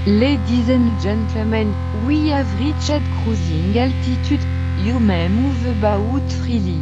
Ladies and gentlemen, we have reached cruising altitude. You may move about freely.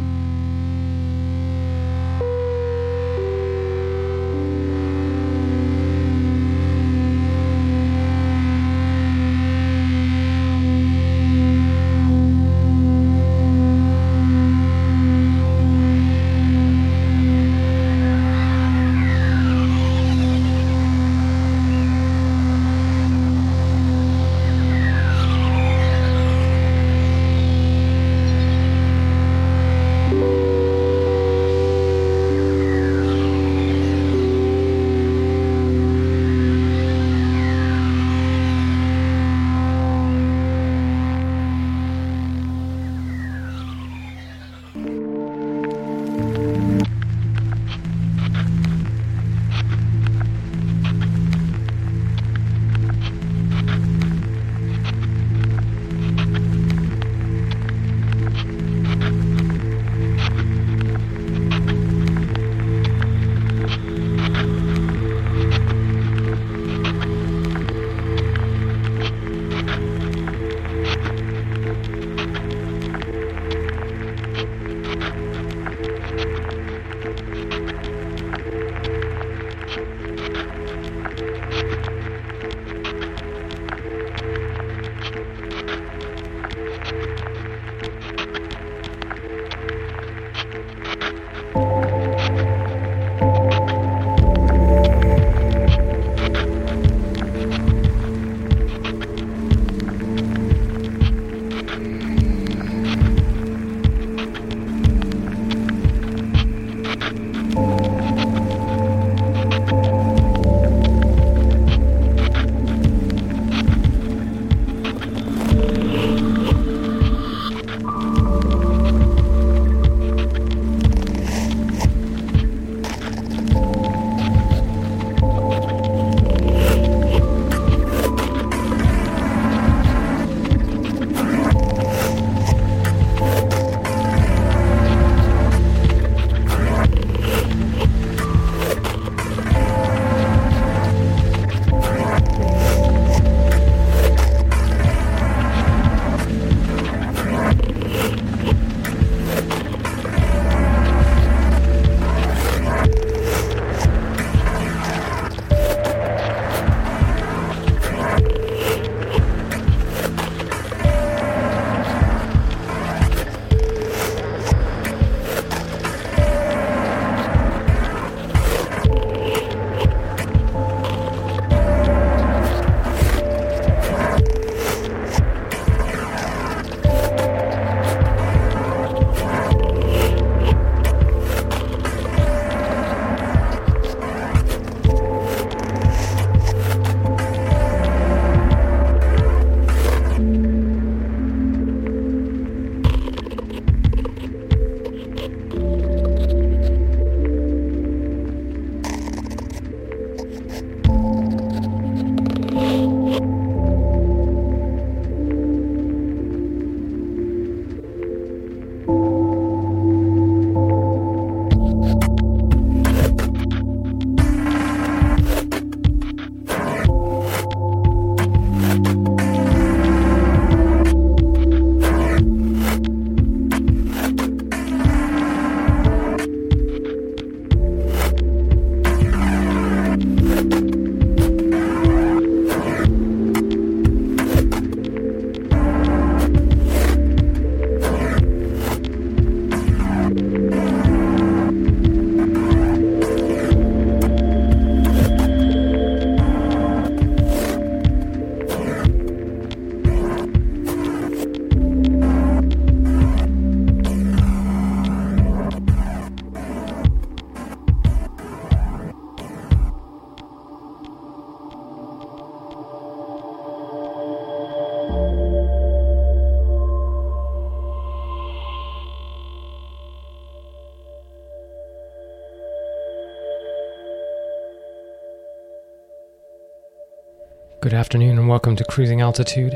Good afternoon and welcome to Cruising Altitude.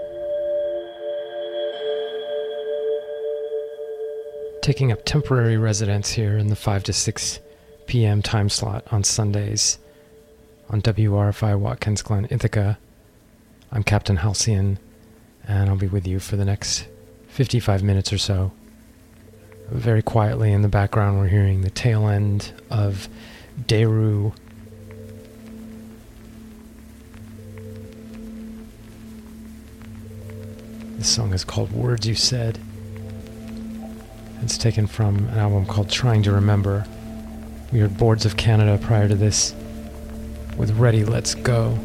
Taking up temporary residence here in the 5 to 6 p.m. time slot on Sundays on WRFI Watkins Glen, Ithaca, I'm Captain Halcyon, and I'll be with you for the next 55 minutes or so. Very quietly in the background, we're hearing the tail end of Daru. This song is called Words You Said. It's taken from an album called Trying to Remember. We heard Boards of Canada prior to this with Ready, Let's Go.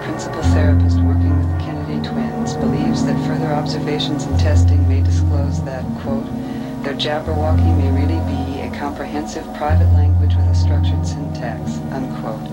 principal therapist working with the Kennedy twins, believes that further observations and testing may disclose that, quote, their Jabberwocky may really be a comprehensive private language with a structured syntax, unquote.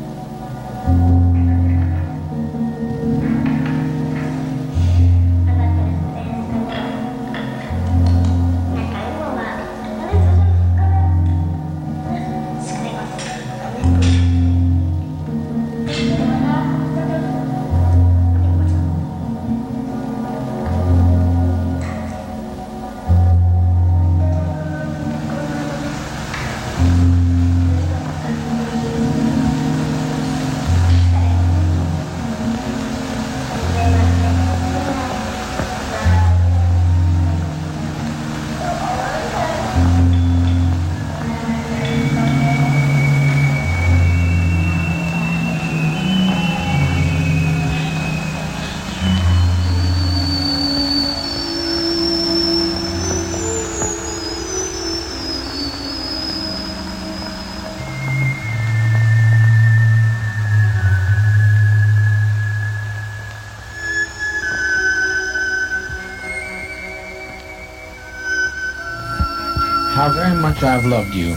How very much I've loved you.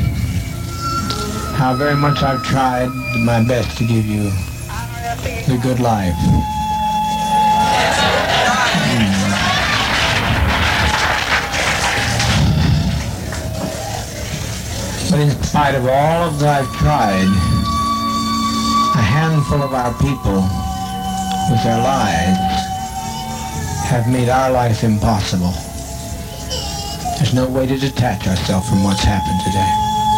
How very much I've tried my best to give you the good life. But in spite of all of that I've tried, a handful of our people with their lives have made our life impossible. There's no way to detach ourselves from what's happened today.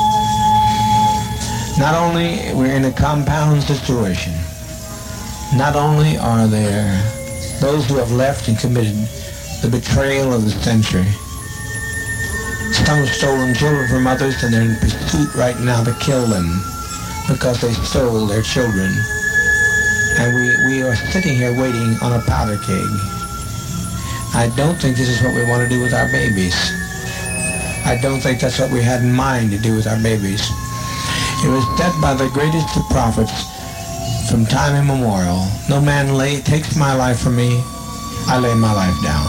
Not only we're in a compound situation, not only are there those who have left and committed the betrayal of the century. Some have stolen children from others and they're in pursuit right now to kill them because they stole their children. And we are sitting here waiting on a powder keg. I don't think this is what we want to do with our babies. I don't think that's what we had in mind to do with our babies. It was said by the greatest of prophets from time immemorial, no man takes my life from me, I lay my life down.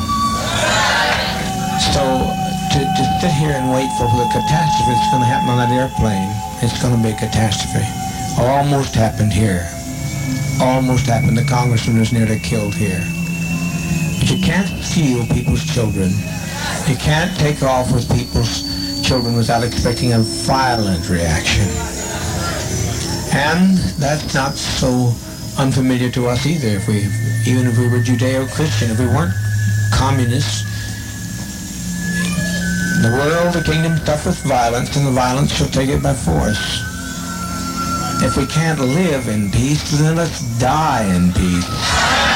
So to sit here and wait for the catastrophe that's going to happen on that airplane, it's going to be a catastrophe. Almost happened here. Almost happened. The congressman was nearly killed here. But you can't steal people's children. You can't take off with people's children without expecting a violent reaction. And that's not so unfamiliar to us either. Even if we were Judeo-Christian, if we weren't communists, the world, the kingdom suffereth violence, and the violence shall take it by force. If we can't live in peace, then let's die in peace.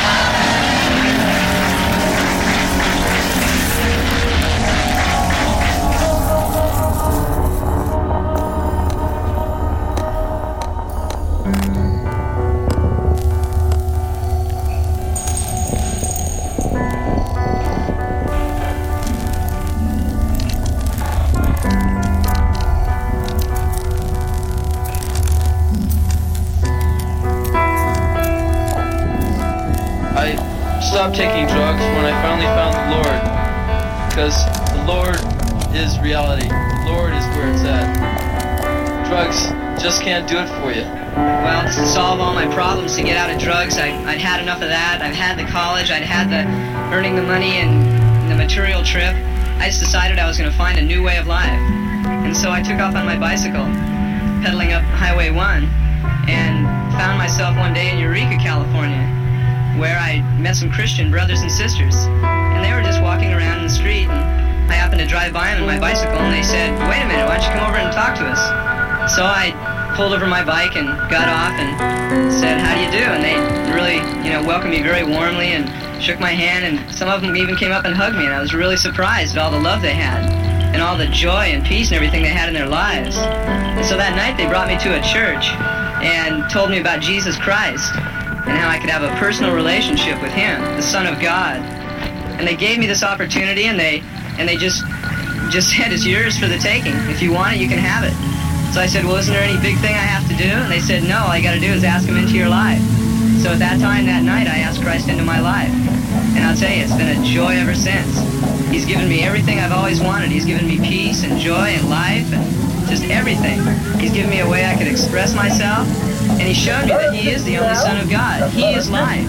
Stopped taking drugs when I finally found the Lord, because the Lord is reality. The Lord is where it's at. Drugs just can't do it for you. Well, to solve all my problems, to get out of drugs, I'd had enough of that. I've had the college, I'd had the earning the money and the material trip. I just decided I was going to find a new way of life. And so I took off on my bicycle, pedaling up Highway 1, and found myself one day in Eureka, California, where I met some Christian brothers and sisters. And they were just walking around in the street, and I happened to drive by them on my bicycle, and they said, "Wait a minute, why don't you come over and talk to us?" So I pulled over my bike and got off and said, "How do you do?" And they really, welcomed me very warmly and shook my hand, and some of them even came up and hugged me, and I was really surprised at all the love they had and all the joy and peace and everything they had in their lives. And so that night they brought me to a church and told me about Jesus Christ and how I could have a personal relationship with Him, the Son of God. And they gave me this opportunity, and they just said, "It's yours for the taking. If you want it, you can have it." So I said, "Well, isn't there any big thing I have to do?" And they said, "No, all you got to do is ask Him into your life." So So at that time, that night, I asked Christ into my life. And I'll tell you, it's been a joy ever since. He's given me everything I've always wanted. He's given me peace and joy and life and just everything. He's given me a way I could express myself. And he showed me that he is the only Son of God. He is life.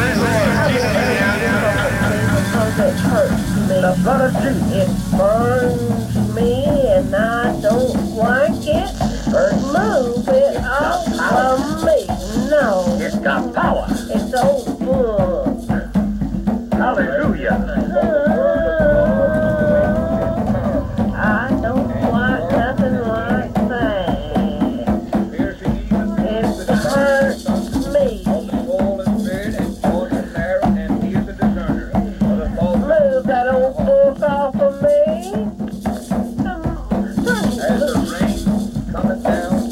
The blood of Jesus, it burns me and I don't like it. Remove it off of me. No. It's got power. It's so good. Hallelujah. I don't like nothing like that. It hurts me. Move that old book off of me. As the rain coming down.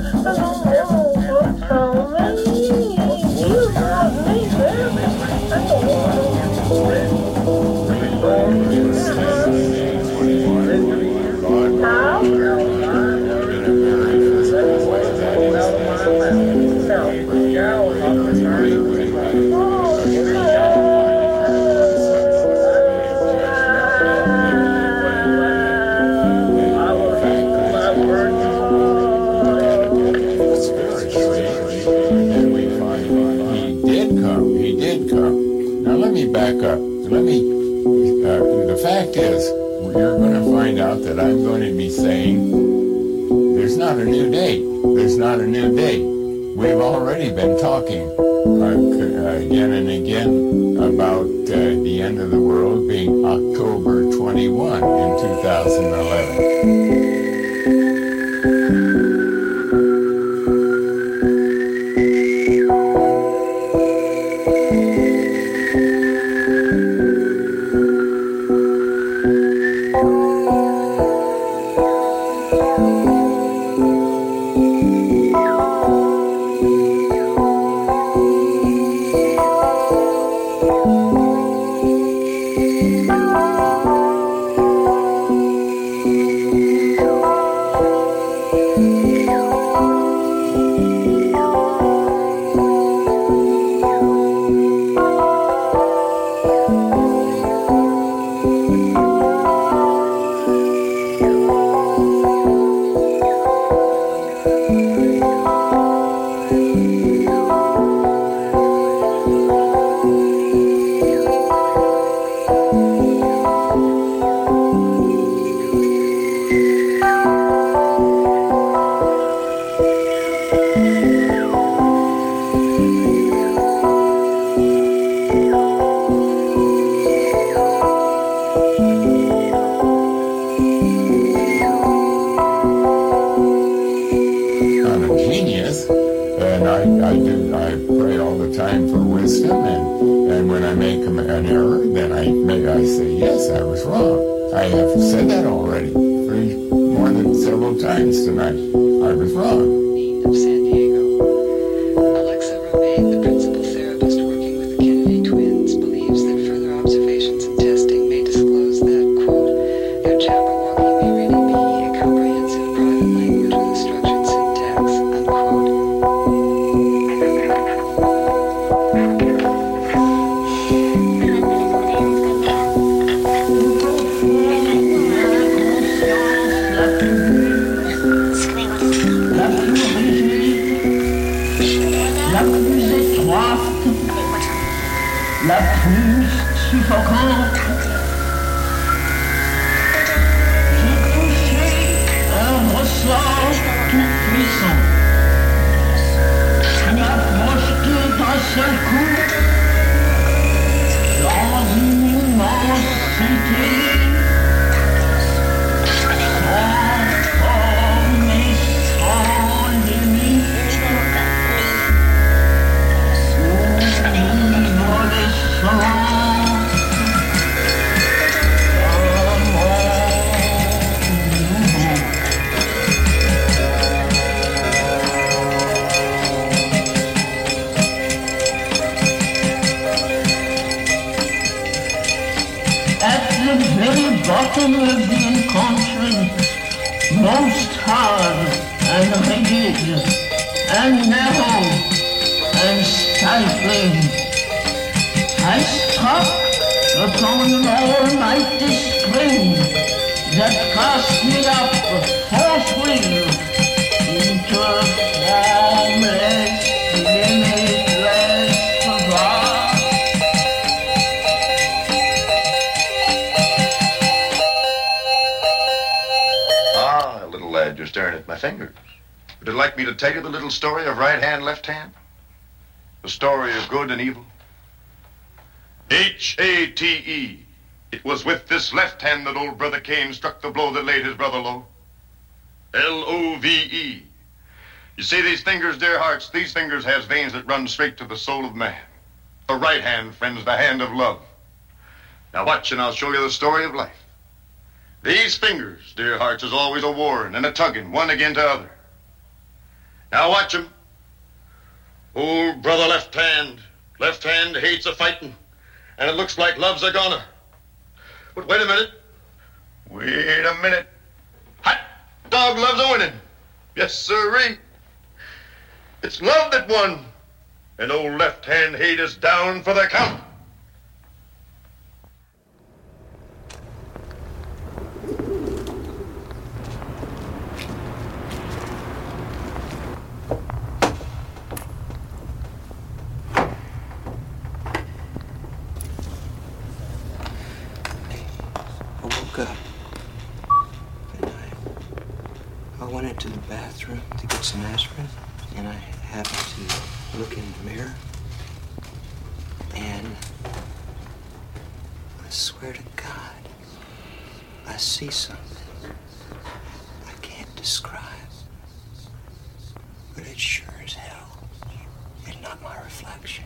Back up. The fact is, you're going to find out that I'm going to be saying, there's not a new date. There's not a new date. We've already been talking again and again about the end of the world being October 21 in 2011. and stifling, I struck upon an almighty string that cast me up forthwith into a formless, limitless vast. Ah, little lad, you're staring at my fingers. Would you like me to tell you the little story of right hand, left hand? The story of good and evil? H-A-T-E. It was with this left hand that old brother Cain struck the blow that laid his brother low. L-O-V-E. You see these fingers, dear hearts, these fingers has veins that run straight to the soul of man. The right hand, friends, the hand of love. Now watch and I'll show you the story of life. These fingers, dear hearts, is always a warring and a tugging, one against the other. Now watch 'em. Old brother left hand hates a fighting, and it looks like love's a goner. But wait a minute. Wait a minute. Hot dog loves a winning. Yes, sirree. It's love that won, and old left hand hate is down for the count. I went into the bathroom to get some aspirin, and I happened to look in the mirror, and I swear to God, I see something I can't describe, but it sure as hell is not my reflection.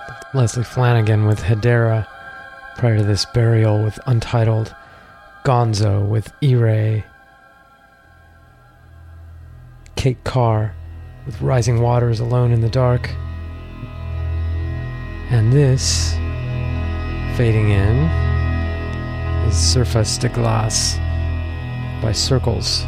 Leslie Flanagan with Hedera. Prior to this, Burial with Untitled. Gonzo with E-Ray. Kate Carr with Rising Waters, Alone in the Dark. And this, fading in, is Surface de Glace by Circles.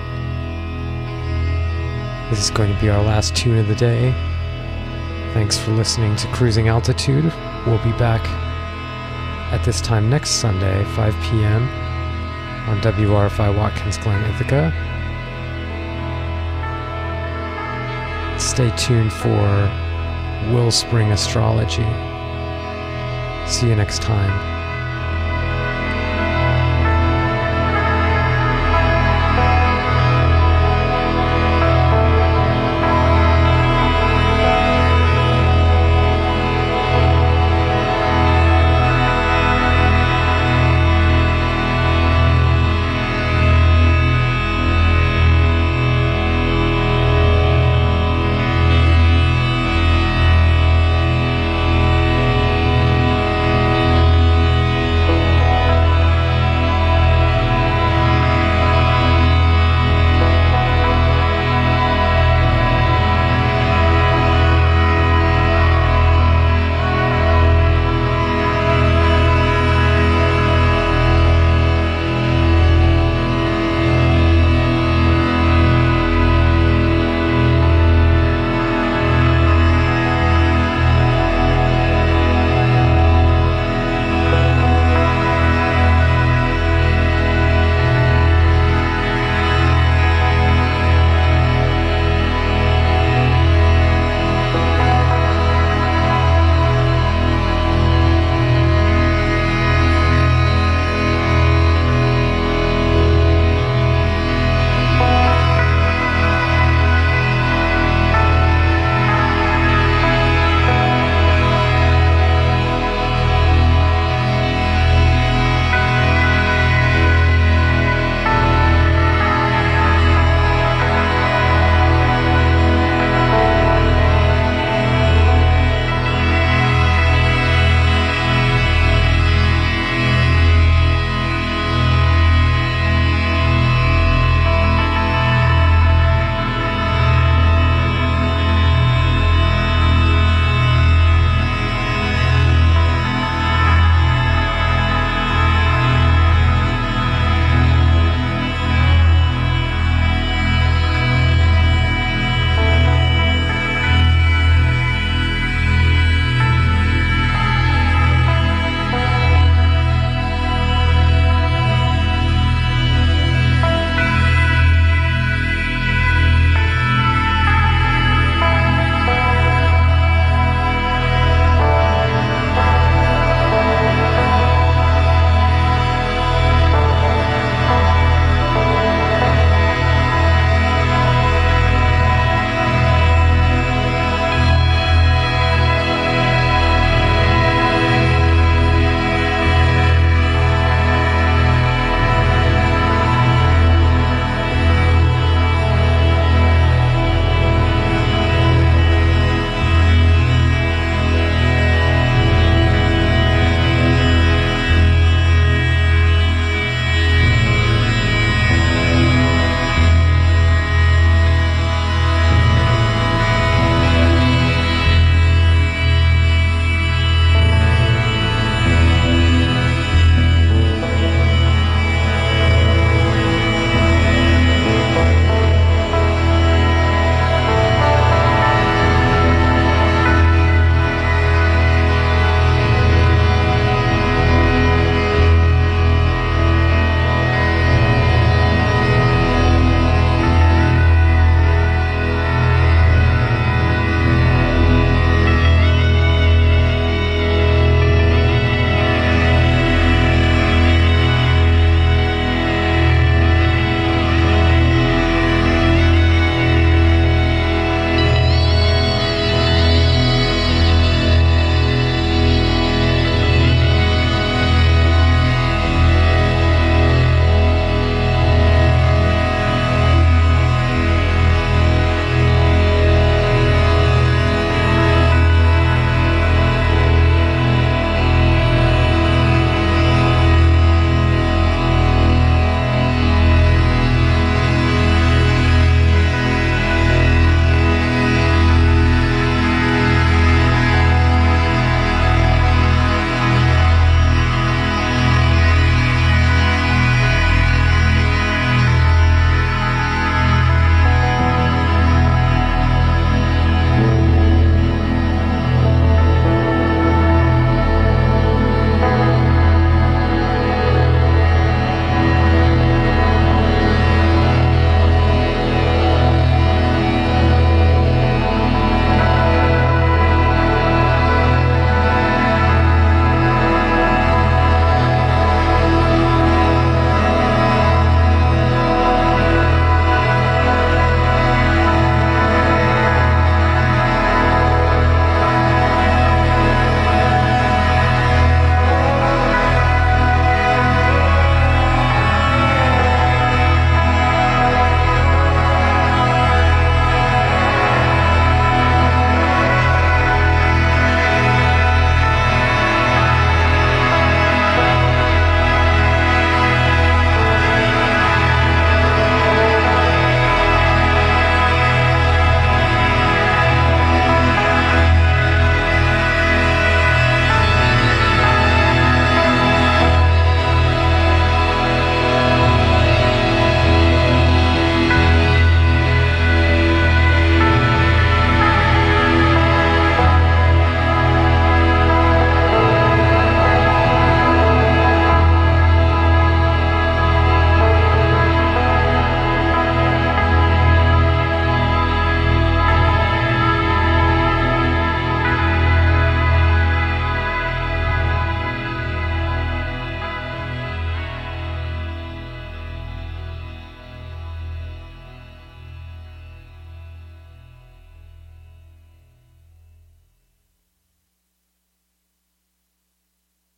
This is going to be our last tune of the day. Thanks for listening to Cruising Altitude. We'll be back at this time next Sunday, 5 p.m. on WRFI Watkins Glen, Ithaca. Stay tuned for Will Spring Astrology. See you next time.